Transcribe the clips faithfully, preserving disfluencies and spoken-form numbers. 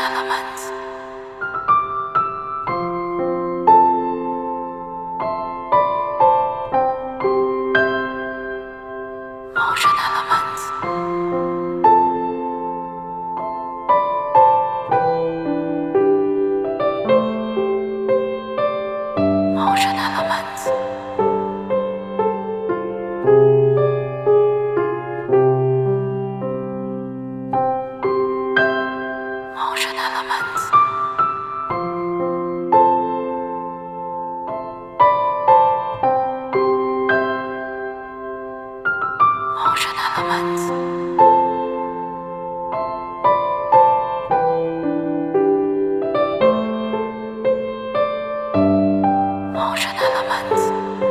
Elements. Motion Elements. Motion Elements. Motion Elements. Motion Elements. Motion Elements.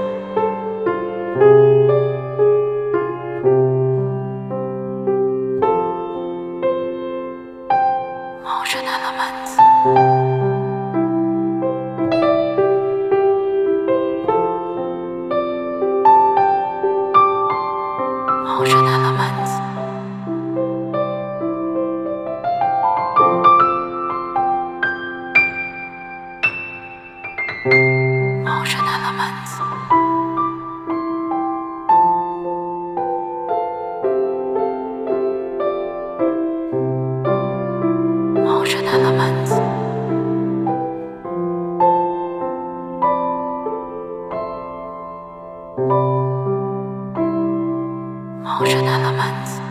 Motion Elements. Motion Elements. Motion Elements. Motion Elements. Motion Elements.